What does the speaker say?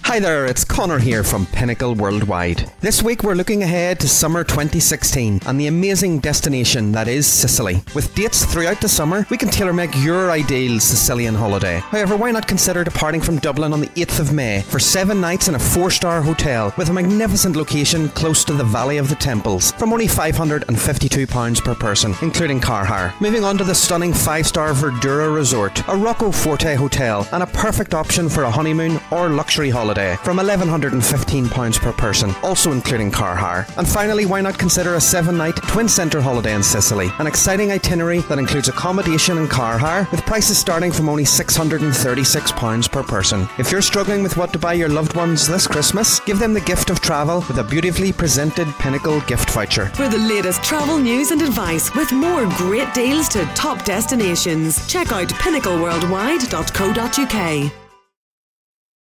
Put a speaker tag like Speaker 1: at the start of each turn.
Speaker 1: Hi there, it's Connor here from Pinnacle Worldwide. This week we're looking ahead to summer 2016 and the amazing destination that is Sicily. With dates throughout the summer, we can tailor-make your ideal Sicilian holiday. However, why not consider departing from Dublin on the 8th of May for 7 nights in a 4-star hotel with a magnificent location close to the Valley of the Temples from only £552 per person, including car hire. Moving on to the stunning 5-star Verdura Resort, a Rocco Forte hotel and a perfect option for a honeymoon or luxury holiday from £1,115 per person, also including car hire. And finally, why not consider a 7-night Twin Centre holiday in Sicily, an exciting itinerary that includes accommodation and car hire with prices starting from only £636 per person. If you're struggling with what to buy your loved ones this Christmas, give them the gift of travel with a beautifully presented Pinnacle gift voucher.
Speaker 2: For the latest travel news and advice with more great deals to top destinations, check out pinnacleworldwide.co.uk.